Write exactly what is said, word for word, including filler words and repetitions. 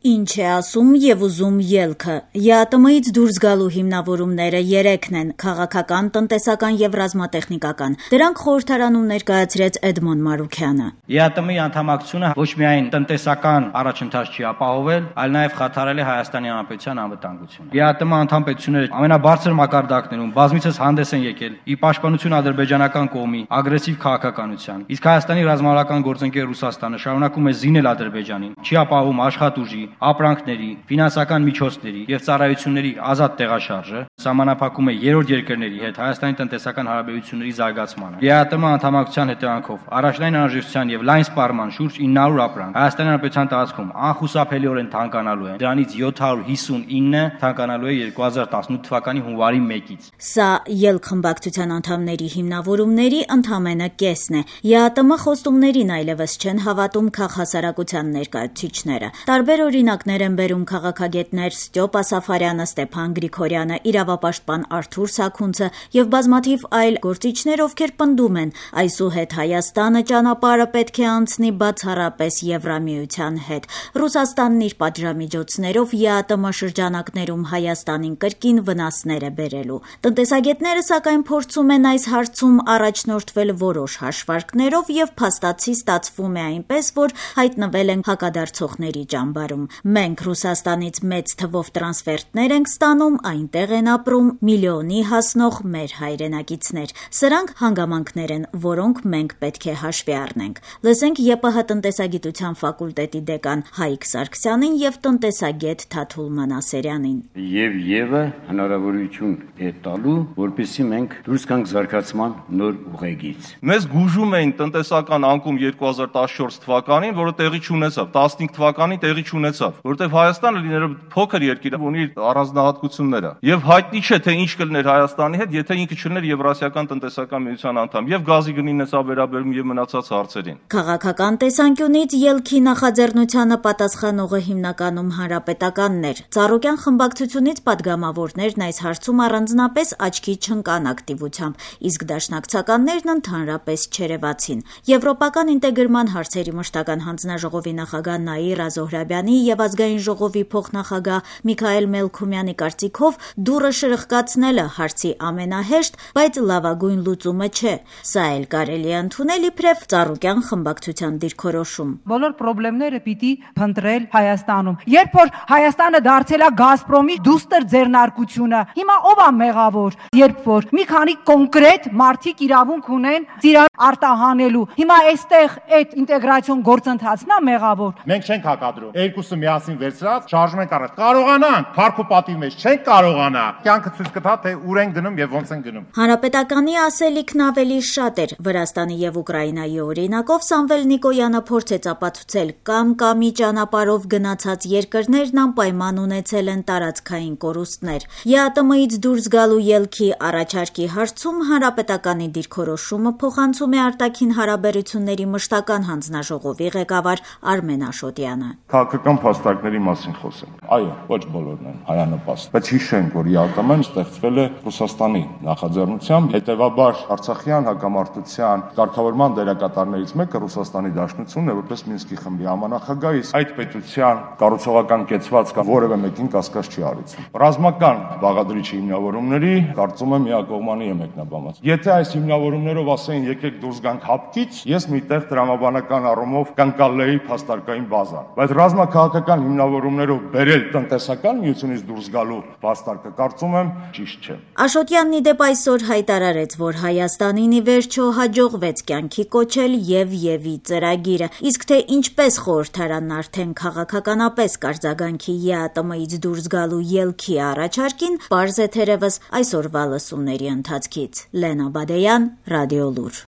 Ինչ է ասում եւ ուզում ելքը։ ԵԱՏՄ-ից դուրս գալու հիմնավորումները երեքն են՝ քաղաքական, տնտեսական եւ ռազմատեխնիկական։ Դրանք խորհրդարանում ներկայացրեց Էդմոն Մարուքյանը։ ԵԱՏՄ-ի անդամակցությունը ոչ միայն տնտեսական առաջընթաց չի ապահովել, այլ նաեւ խաթարել է Հայաստանի Հանրապետության անվտանգությունը։ ԵԱՏՄ անդամ պետությունները ամենաբարձր մակարդակներում բազմիցս հանդես են եկել ի պաշտպանություն ադրբեջանական կողմի ագրեսիվ քաղաքականության։ Իսկ Հայաստանի ռազմավարական գործընկեր Ռուսաստանը շարունակում է զինել Ադրբեջանին, չի ապահովում աշխատուժի, ապրանքների, ֆինանսական միջոցների եւ ծառայությունների ազատ տեղաշարժը, սահմանափակում է երրորդ երկրների հետ Հայաստանի տնտեսական հարաբերությունների զարգացմանը։ ԵԱՏՄ անդամակցության հետևանքով առաջնային անհրաժեշտության եւ լայն սպառման շուրջ ինը հարյուր ապրանք Հայաստանի Հանրապետության տարածքում անխուսափելիորեն թանկանալու են։ Դրանից յոթ հարյուր հիսունինը թանկանալու է երկու հազար տասնութ թվականի հունվարի մեկից։ Սա ԵԼ խմբակցության անդամների հիմնավորումների ընդամենը կեսն է։ ԵԱՏՄ խոստումներին այլևս չեն հավատում քաղաքասարակության ներկայացուցիչները։ Տարբեր օրինակներ են բերում քաղաքագետներ Ստյոպ Ասաֆարյանը, Ստեփան Գրիգորյանը, իրավապաշտպան Արթուր Սաքունցը եւ բազմաթիվ այլ գործիչներ, ովքեր պնդում են, այսուհետ Հայաստանը ճանապարհը պետք է անցնի բացառապես Եվրամիության հետ։ Ռուսաստանն իր պատժամիջոցներով ԵԱՏՄ շրջանակներում Հայաստանին կրկին վնասներ է բերելու։ Տնտեսագետները սակայն փորձում են այս հարցում առաջնորդվել որոշ հաշվարկներով եւ փաստացի ստացվում է այնպես, որ հայտնվել են հակադարձողների ճամբարում։ Մենք Ռուսաստանից մեծ թվով տրանսֆերտներ ենք ստանում, այնտեղ են ապրում միլիոնի հասնող մեր հայրենակիցներ։ Սրանք հանգամանքներ են, որոնք մենք պետք է հաշվի առնենք։ Լսենք ԵՊՀ տնտեսագիտության ֆակուլտետի դեկան Հայկ Սարգսյանին եւ տնտեսագետ Թաթուլ Մանասերյանին։ Եվ եւը հնարավորություն է տալու, որպեսզի մենք դուրս գանք զարգացման նոր ուղեգից։ Մեզ գուժում էին տնտեսական անկում երկու հազար տասնչորս թվականին, որը տեղի չունեցավ, տասնհինգ թվականին տեղի չունեցավ, որովհետեւ Հայաստանը լինելով փոքր երկիր ունի առանձնահատկությունները։ Եվ հայտնի չէ թե ինչ կլներ Հայաստանի հետ, եթե ինքը չլիներ Եվրասիական տնտեսական միության անդամ, եւ գազի գնին էսա վերաբերում եւ մնացած հարցերին։ Քաղաքական տեսանկյունից ելքի նախաձեռնությանը պատասխանողը հիմնականում հանրապետականն էր։ Ծառուկյան խմբակցությունից падգամավորներն այս հարցում առանձնապես աչքի չընկան ակտիվությամբ, իսկ դաշնակցականներն ընդհանրապես չերևացին։ Եվրոպական ինտեգրման հարցերի մշտական հանձնաժողովի նախագահ Նաիրա Զոհրաբյանի եւ ազգային ժողովի փոխնախագահ Միքայել Մելքումյանի կարծիքով դուռը շրխկացնելը հարցի ամենահեշտ, բայց լավագույն լուծումը չէ։ Սա էլ կարելի է ընդունել իբրև Ծառուկյան խմբակցության դիրքորոշում։ Բոլոր խնդիրները պիտի փնտրել Հայաստանում։ Երբ որ Հայաստանը դարձել է Գազպրոմի դուստր ձեռնարկությունը, հիմա ով է մեղավոր։ Երբ որ մի քանի կոնկրետ մարդիկ իրավունք ունեն ծիրան արտահանելու, հիմա այստեղ այդ ինտեգրացիոն գործընթացն է մեղավոր։ Մենք չենք հակադրում։ Երկուսը միասին վերցրած շարժում ենք առած։ Կարողանանք, փառք ու պատիվ մեջ չենք կարողանա։ Կյանքը ցույց կտա, թե ուր են գնում եւ ոնց են գնում։ Հանրապետականի ասելիքն ավելի շատ էր։ Վրաստանի եւ Ուկրաինայի օրինակով Սամվել Նիկոյանը փորձեց ապացուցել կամ կամի ճանապարհով գնացած երկրներն անպայման ունեցել են տարածքային կորուստներ։ ԵԱՏՄ-ից դուրս գալու ելքի առաջարկի հարցում հանրապետականի դիրքորոշումը փոխանցում է արտաքին հարաբերությունների մշտական հանձնաժողովի ղեկավար Արմեն Աշոտյանը։ Քաղաքական փաստարկների մասին խոսենք։ Այո, ոչ բոլորն են հայանպաստ, բայց հիշենք, որ ԵԱՏՄ-ն ստեղծվել է Ռուսաստանի նախաձեռնությամբ, հետևաբար Արցախյան հակամարտության կարգավորման դերակատարներից մեկը Ռուսաստանի Դաշնությունն է, որպես Մինսկի խմբի համանախագահ, իսկ այդ պետության կառուցողական կեցվածքը որևէ մեկին կասկած չի հարուցում։ Ռազմական բաղադրիչ հիմնավորումների կարծում եմ միակողմանի է մեկնաբանված։ Եթե այս հիմնավորումներով ասեին եկեք դուրս գանք հապկից, ես միտեղ տրամաբանական առումով կընկալեի փաստարկային բազան, բայց ռազմաքաղաքական հիմնավորումներով բերել տնտեսական միությունից դուրս գալու փաստարկը կարծում եմ ճիշտ չէ։ Աշոտյանն ի դեպ այսօր հայտարարեց, որ Հայաստանին ի վերջո հաջողվեց կյանքի կոչել եւ եւի ծրագիրը, իսկ թե ինչպես խորհրդարանն արդեն քաղաքականապես կարձագանքի ԵԱՏՄ-ից դուրս գալու ելքի առաջարկին, պարզ է թերևս այսօրվա լսումների ընթացքից։ Լենա Բադեյան, Ռադիոլուր։